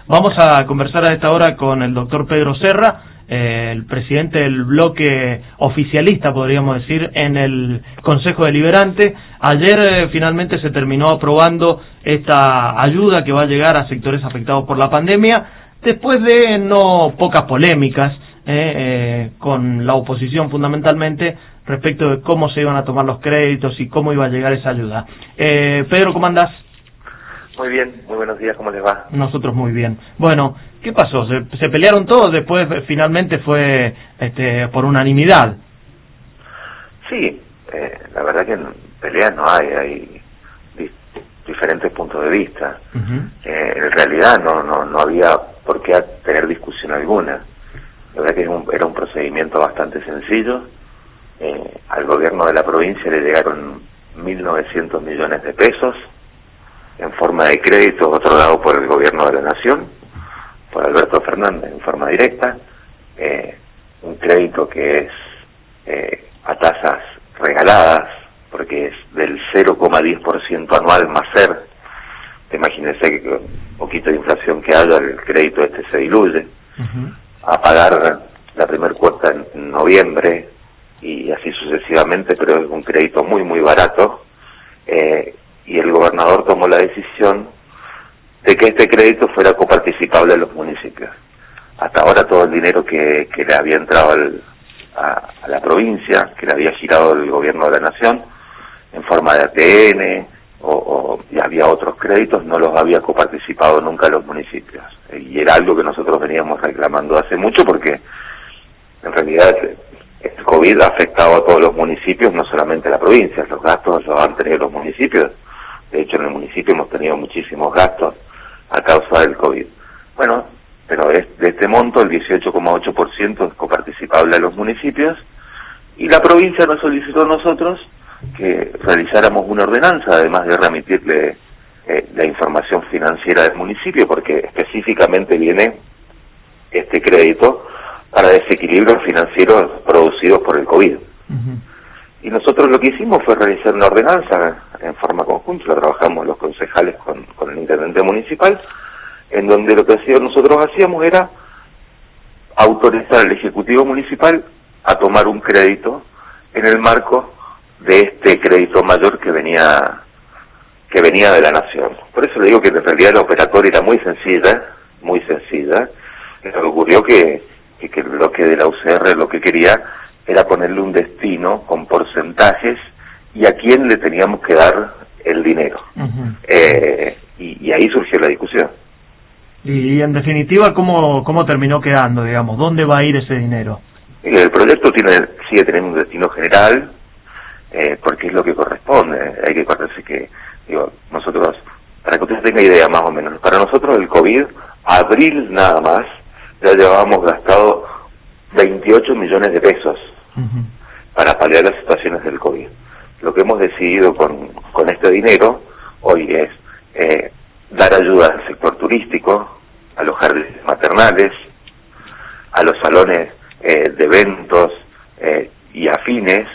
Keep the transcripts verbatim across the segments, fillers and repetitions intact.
Vamos a conversar a esta hora con el doctor Pedro Serra, eh, el presidente del bloque oficialista, podríamos decir, en el Consejo Deliberante. Ayer eh, finalmente se terminó aprobando esta ayuda que va a llegar a sectores afectados por la pandemia, después de no pocas polémicas eh, eh, con la oposición fundamentalmente, respecto de cómo se iban a tomar los créditos y cómo iba a llegar esa ayuda. Eh, Pedro, ¿cómo andás? Muy bien, muy buenos días, ¿cómo les va? Nosotros muy bien. Bueno, ¿qué pasó? ¿Se, se pelearon todos? Después finalmente fue este, por unanimidad. Sí, eh, la verdad que peleas no hay, hay di diferentes puntos de vista. Uh-huh. eh, en realidad no, no, no había por qué tener discusión alguna. La verdad que era un, era un procedimiento bastante sencillo. Eh, al gobierno de la provincia le llegaron mil novecientos millones de pesos en forma de crédito otorgado por el gobierno de la Nación, por Alberto Fernández en forma directa, eh, un crédito que es eh, a tasas regaladas, porque es del cero coma diez por ciento anual más ser. Imagínense que con un poquito de inflación que haya, el crédito este se diluye. Uh-huh. A pagar la primer cuota en noviembre, y así sucesivamente, pero es un crédito muy, muy barato. Eh, y el gobernador tomó la decisión de que este crédito fuera coparticipable a los municipios. Hasta ahora todo el dinero que, que le había entrado al, a, a la provincia, que le había girado el gobierno de la Nación, en forma de A T N, o, o y había otros créditos, no los había coparticipado nunca a los municipios. Y era algo que nosotros veníamos reclamando hace mucho, porque en realidad el COVID ha afectado a todos los municipios, no solamente a la provincia. Los gastos los han tenido los municipios. De hecho, en el municipio hemos tenido muchísimos gastos a causa del COVID. Bueno, pero es, de este monto, el dieciocho coma ocho por ciento es coparticipable a los municipios, y la provincia nos solicitó a nosotros que realizáramos una ordenanza, además de remitirle eh, la información financiera del municipio, porque específicamente viene este crédito para desequilibrios financieros producidos por el COVID. Uh-huh. Y nosotros lo que hicimos fue realizar una ordenanza en forma conjunta, lo trabajamos los concejales con, con el intendente municipal, en donde lo que nosotros hacíamos era autorizar al Ejecutivo Municipal a tomar un crédito en el marco de este crédito mayor que venía que venía de la Nación. Por eso le digo que en realidad la operatoria era muy sencilla, muy sencilla. Lo que ocurrió que, que, que el bloque de la U C R lo que quería era ponerle un destino con porcentajes y a quién le teníamos que dar el dinero. Uh-huh. eh, y, y ahí surgió la discusión. Y en definitiva, ¿cómo, cómo terminó quedando, digamos? ¿Dónde va a ir ese dinero? El proyecto tiene sigue teniendo un destino general, eh, porque es lo que corresponde. Hay que acordarse que, digo, nosotros, para que ustedes tengan idea más o menos, para nosotros el COVID, abril nada más, ya llevábamos gastado veintiocho millones de pesos uh-huh. para paliar las situaciones del COVID. Lo que hemos decidido con, con este dinero hoy es eh, dar ayuda al sector turístico, a los jardines maternales, a los salones eh, de eventos eh, y afines,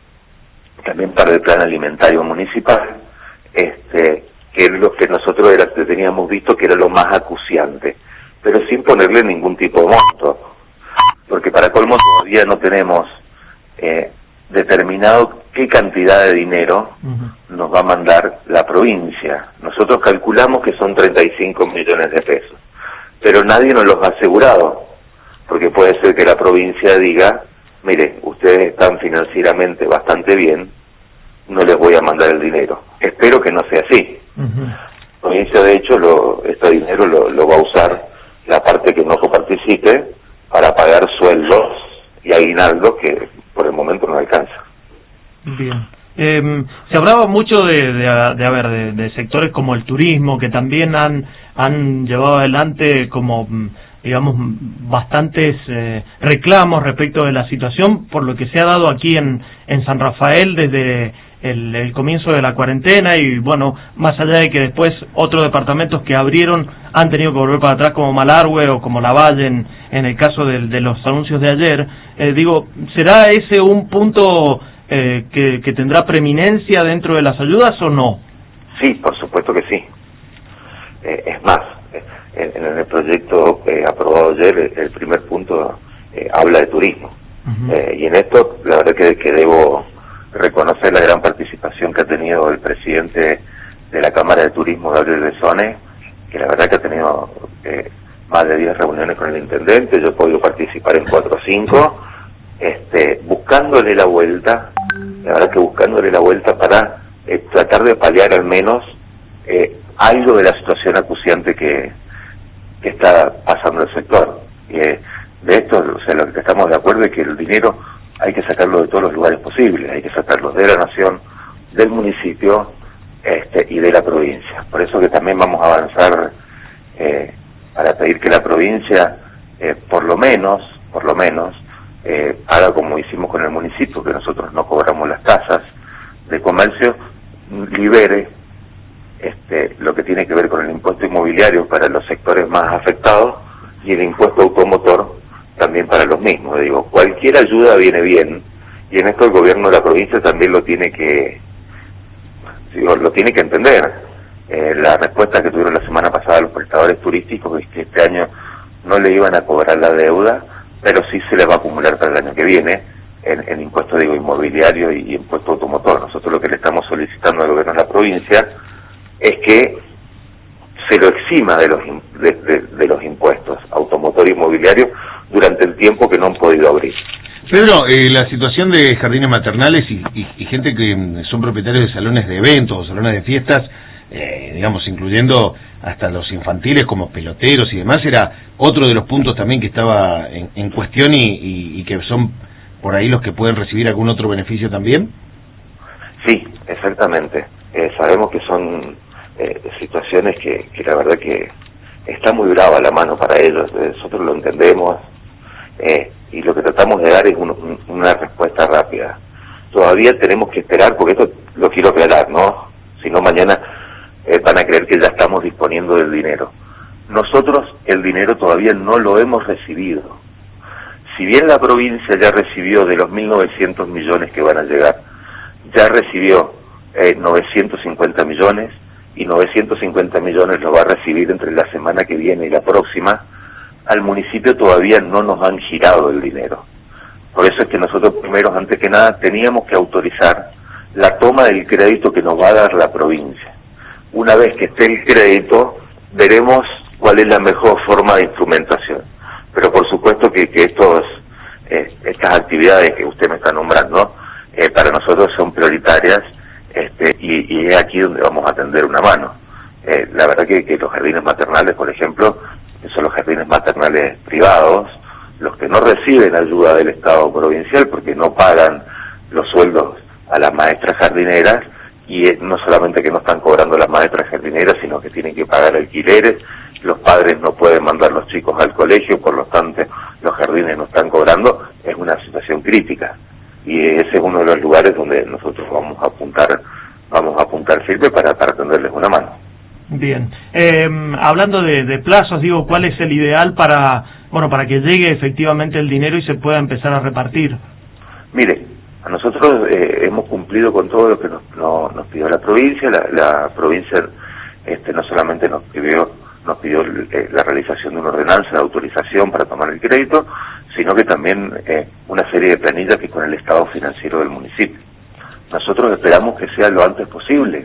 también para el plan alimentario municipal, este, que es lo que nosotros era, teníamos visto que era lo más acuciante, pero sin ponerle ningún tipo de monto, porque para colmo todavía no tenemos eh, determinado qué cantidad de dinero uh-huh. nos va a mandar la provincia. Nosotros calculamos que son treinta y cinco millones de pesos, pero nadie nos los ha asegurado, porque puede ser que la provincia diga, mire, ustedes están financieramente bastante bien, no les voy a mandar el dinero. Espero que no sea así. Uh-huh. La provincia, de hecho, lo, este dinero lo, lo va a usar la parte que no coparticipe para pagar sueldos y aguinaldos que por el momento no alcanza. Bien. Eh, se hablaba mucho de, de, de, a ver, de, de sectores como el turismo, que también han, han llevado adelante como, digamos, bastantes eh, reclamos respecto de la situación, por lo que se ha dado aquí en, en San Rafael desde el, el comienzo de la cuarentena, y bueno, más allá de que después otros departamentos que abrieron han tenido que volver para atrás, como Malargüe o como Lavalle en, en el caso de, de los anuncios de ayer. Eh, digo, ¿será ese un punto eh, que, que tendrá preeminencia dentro de las ayudas o no? Sí, por supuesto que sí. Eh, es más, en, en el proyecto eh, aprobado ayer, el, el primer punto eh, habla de turismo. Uh-huh. eh, y en esto, la verdad que, que debo reconocer la gran participación que ha tenido el presidente de la Cámara de Turismo, Gabriel Besone, que la verdad que ha tenido eh, más de diez reuniones con el intendente. Yo he podido participar en cuatro o cinco, este, buscándole la vuelta, la verdad que buscándole la vuelta para eh, tratar de paliar al menos eh, algo de la situación acuciante que, que está pasando el sector. Eh, de esto, o sea, lo que estamos de acuerdo es que el dinero hay que sacarlo de todos los lugares posibles, hay que sacarlo de la nación, del municipio este, y de la provincia. Por eso que también vamos a avanzar eh, para pedir que la provincia, eh, por lo menos, por lo menos, eh, haga como hicimos con el municipio, que nosotros no cobramos las tasas de comercio, libere este, lo que tiene que ver con el impuesto inmobiliario para los sectores más afectados y el impuesto automotor también para los mismos. Digo, cualquier ayuda viene bien, y en esto el gobierno de la provincia también lo tiene que digo, lo tiene que entender. Eh, la respuesta que tuvieron la semana pasada los prestadores turísticos es que este año no le iban a cobrar la deuda, pero sí se le va a acumular para el año que viene en, en impuesto digo inmobiliario y, y impuesto automotor. Nosotros lo que le estamos solicitando al gobierno de la provincia es que se lo exima de los de, de, de los impuestos automotor e inmobiliario durante el tiempo que no han podido abrir. Pedro, eh, la situación de jardines maternales y, y, y gente que son propietarios de salones de eventos o salones de fiestas, eh, digamos, incluyendo hasta los infantiles como peloteros y demás, era otro de los puntos también que estaba en, en cuestión y, y, y que son por ahí los que pueden recibir algún otro beneficio también. Sí, exactamente. Eh, sabemos que son eh, situaciones que, que la verdad que está muy brava la mano para ellos. Eh, nosotros lo entendemos. Eh, y lo que tratamos de dar es un, un, una respuesta rápida. Todavía tenemos que esperar, porque esto lo quiero aclarar, ¿no? Si no, mañana eh, van a creer que ya estamos disponiendo del dinero. Nosotros el dinero todavía no lo hemos recibido. Si bien la provincia ya recibió de los mil novecientos millones que van a llegar, ya recibió eh, novecientos cincuenta millones, y novecientos cincuenta millones lo va a recibir entre la semana que viene y la próxima, al municipio todavía no nos han girado el dinero. Por eso es que nosotros primero, antes que nada, teníamos que autorizar la toma del crédito que nos va a dar la provincia. Una vez que esté el crédito, veremos cuál es la mejor forma de instrumentación. Pero por supuesto que, que estos, eh, estas actividades que usted me está nombrando, eh, para nosotros son prioritarias, este, y, y es aquí donde vamos a tender una mano. Eh, la verdad que, que los jardines maternales, por ejemplo, que son los jardines maternales privados, los que no reciben ayuda del Estado provincial porque no pagan los sueldos a las maestras jardineras, y no solamente que no están cobrando las maestras jardineras, sino que tienen que pagar alquileres, los padres no pueden mandar los chicos al colegio, por lo tanto los jardines no están cobrando. Es una situación crítica, y ese es uno de los lugares donde nosotros vamos a apuntar, vamos a apuntar firme para, para tenderles una mano. Bien, eh, hablando de, de plazos, digo, ¿cuál es el ideal para, bueno, para que llegue efectivamente el dinero y se pueda empezar a repartir? Mire, a nosotros eh, hemos cumplido con todo lo que nos, no, nos pidió la provincia. La, la provincia este, no solamente nos pidió, nos pidió eh, la realización de una ordenanza de autorización para tomar el crédito, sino que también eh, una serie de planillas que con el estado financiero del municipio. Nosotros esperamos que sea lo antes posible.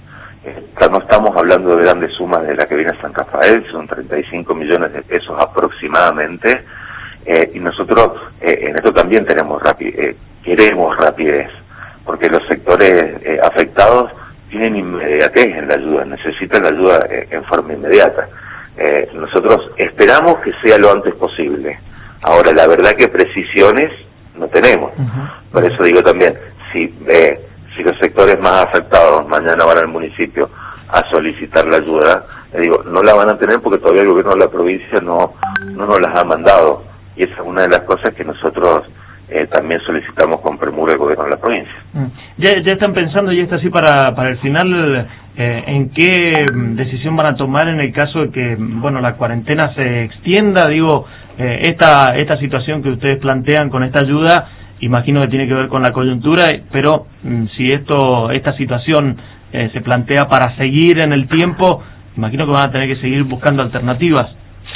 No estamos hablando de grandes sumas de la que viene a San Rafael, son treinta y cinco millones de pesos aproximadamente, eh, y nosotros eh, en esto también tenemos rapi eh, queremos rapidez, porque los sectores eh, afectados tienen inmediatez en la ayuda, necesitan la ayuda eh, en forma inmediata. Eh, nosotros esperamos que sea lo antes posible. Ahora, la verdad que precisiones no tenemos. Uh-huh. Por eso digo también, si... Eh, si los sectores más afectados mañana van al municipio a solicitar la ayuda, le digo, no la van a tener porque todavía el gobierno de la provincia no, no nos las ha mandado. Y esa es una de las cosas que nosotros eh, también solicitamos con premura al gobierno de la provincia. ¿Ya, ya están pensando, y esto así para, para el final, eh, en qué decisión van a tomar en el caso de que, bueno, la cuarentena se extienda? Digo, eh, esta, esta situación que ustedes plantean con esta ayuda, imagino que tiene que ver con la coyuntura, pero mm, si esto esta situación eh, se plantea para seguir en el tiempo, imagino que van a tener que seguir buscando alternativas.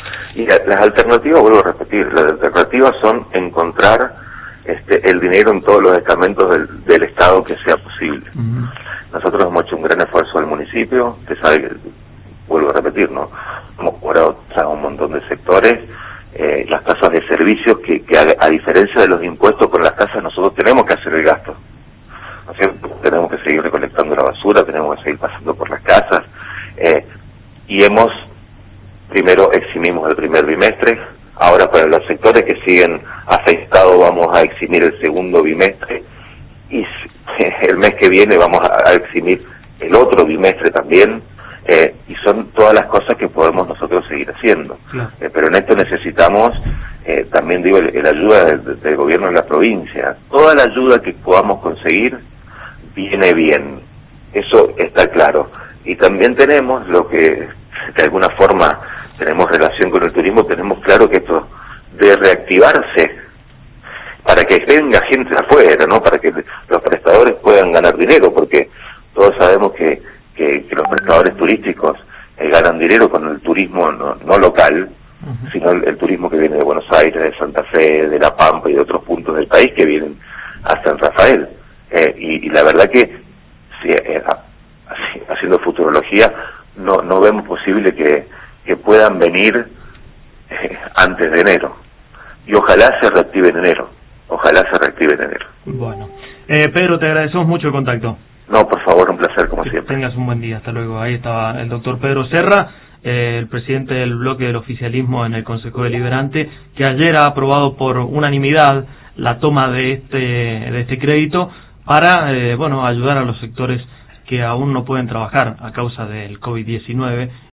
Y las alternativas, vuelvo a repetir, las alternativas son encontrar este, el dinero en todos los estamentos del, del Estado que sea posible. Uh-huh. Nosotros hemos hecho un gran esfuerzo al municipio, usted sabe que, vuelvo a repetir, ¿no? Hemos cobrado a un montón de sectores, eh, las tasas de servicios que, que a, a diferencia de los impuestos con las tasas nosotros tenemos que hacer el gasto. ¿No es cierto? Tenemos que seguir recolectando la basura, tenemos que seguir pasando por las casas, eh, y hemos, primero eximimos el primer bimestre, ahora para los sectores que siguen afectados vamos a eximir el segundo bimestre, y el mes que viene vamos a, a eximir el otro bimestre también, eh, y son todas las cosas que podemos nosotros seguir haciendo. Claro. Eh, pero en esto necesitamos, eh, también digo, la ayuda del, del gobierno de la provincia. Toda la ayuda que podamos conseguir viene bien, eso está claro. Y también tenemos lo que, de alguna forma, tenemos relación con el turismo, tenemos claro que esto de reactivarse, para que venga gente de afuera, ¿no? Para que los prestadores puedan ganar dinero, porque todos sabemos que, que, que los prestadores turísticos eh, ganan dinero con el turismo no, no local, uh-huh. sino el, el turismo que viene de Buenos Aires, de Santa Fe, de La Pampa y de otros puntos del país que vienen a San Rafael. Eh, y, y la verdad que, si, eh, así, haciendo futurología, no, no vemos posible que, que puedan venir eh, antes de enero. Y ojalá se reactive en enero. Ojalá se reactive en enero. Bueno. Eh, Pedro, te agradecemos mucho el contacto. No, por favor, un placer como que siempre. Tengas un buen día. Hasta luego. Ahí estaba el doctor Pedro Serra, eh, el presidente del bloque del oficialismo en el Consejo Deliberante, que ayer ha aprobado por unanimidad la toma de este, de este crédito para eh, bueno, ayudar a los sectores que aún no pueden trabajar a causa del COVID diecinueve